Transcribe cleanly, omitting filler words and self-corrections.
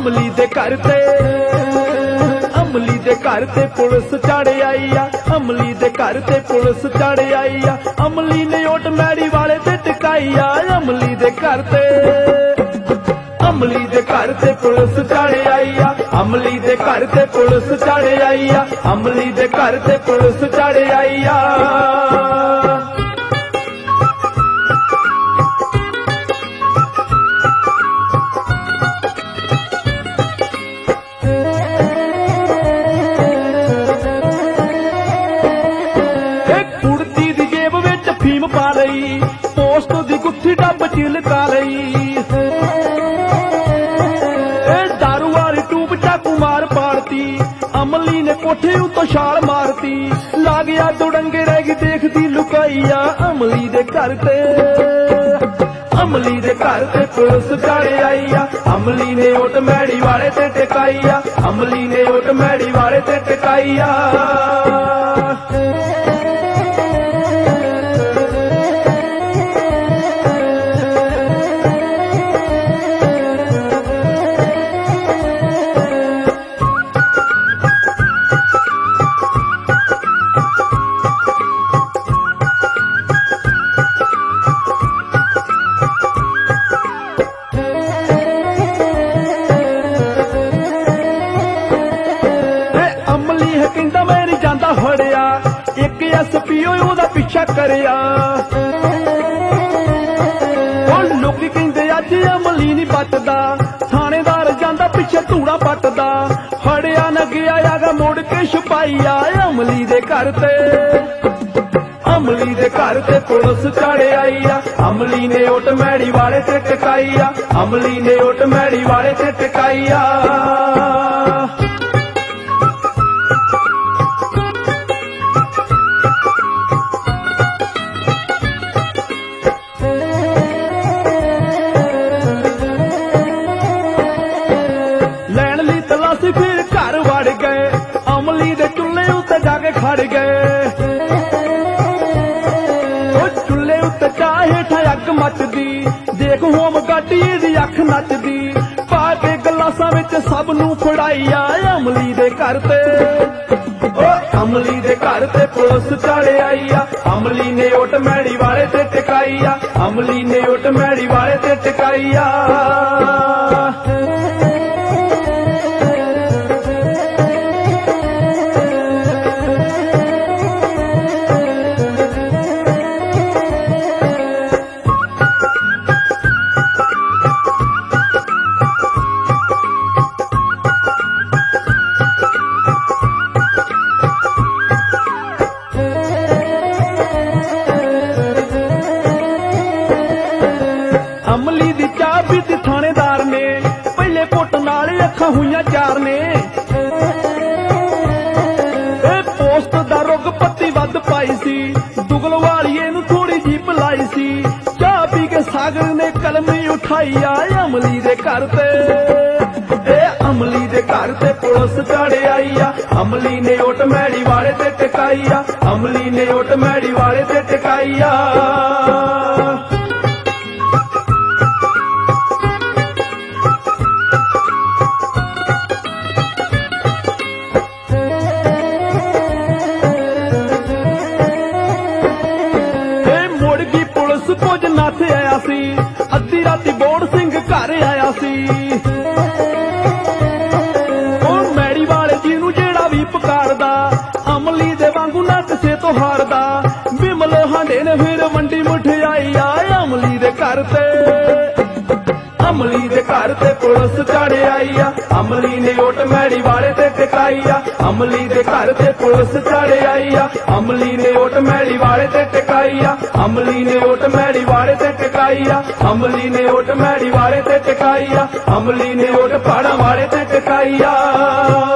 अमली दे घर ते पुलिस चढ़ आई आ, अमली दे घर ते पुलिस चढ़ आई आ। अमली ने ओट मैड़ी वाले ते टिकाई आ, अमली दे घर ते पुलिस चढ़ आई आ, अमली दे घर ते पुलिस चढ़ आई आ, अमली दे घर ते पुलिस चढ़ आई आ। पा लई पोस्ट दी गुत्थी डब चिलका लई, दारू वाली टूब चाकू मार पाड़ती, अमली ने कोठे उतो छाल मारती। ला गया दुड़ंगे रहेगी देखती लुकाईया, अमली दे घर ते पुलिस चढ़ आई आ, अमली ने ओट मैड़ी वाले ते टिकाई आ, अमली ने ओट मैड़ी वाले ते टिकाई आ। कहंदा मैं नहीं जांदा फड़िया, एक SP ओदा पीछा करिया। लोकी कहंदे अज अमली नहीं बचदा, थानेदार जांदा पिछे धूड़ा पटदा। फड़िया न गया आगा मुड़ के छुपाईया, अमली दे घर ते पुलिस चढ़ आई आ, अमली ने ओट मैड़ी वाले ते टिकाई आ, अमली ने ओट मैड़ी वाले ते टिकाई आ। फिर घर वड़ गए, अमली दे चुल्हे उत्ते जाके खड़ गए। चुल्हे उत्ते चाह हेठा अग मचदी, देख होम गाडी दी अख नचदी। पा के गलासां विच सब नूं फड़ाई आ, अमली दे घर ते पुलिस चढ़ आई आ, अमली ने ओट मैड़ी वाले ते टिकाई आ, अमली ने ओट मैड़ी वाले ते टिकाई आ। अमली दी चाह पीती थानेदार ने, पहले पुट नाल अखां हुईयां चार ने। पोस्ट दा रुग पत्ती वध पाई सी, दुगल वालिए नूं थोड़ी जी पिलाई सी। चाह पी के सागर ने कलमी उठाई आ, अमली दे घर ते पुलिस चढ़ आई आ, अमली ने ओट मैड़ी वाले ते टिकाई आ, अमली ने ओट मैड़ी वाले ते टिकाई आ। कुछ नाथे आया सी, अद्धी राती बोड़ सिंह घर आया सी। मैड़ी वाले जी नूं जेड़ा भी पुकारदा, अमली दे वांगू ना किसे तो हारदा। बिमल हांडे ने फिर वंडी मुठियाई आ, अमली दे घर ते पुलिस चढ़ आई आ, अमली ने ओट मैड़ी वाले ते टिकाई आ, अमली दे घर ते पुलिस चढ़ आई आ, अमली ने ओट मैड़ी वाले ते टिकाई आ, अमली ने ओट मैड़ी वाले ते टिकाई आ, अमली ने ओट मैड़ी वाले ते टिकाई आ, अमली ने ओट पहाड़ां वाले ते टिकाई आ।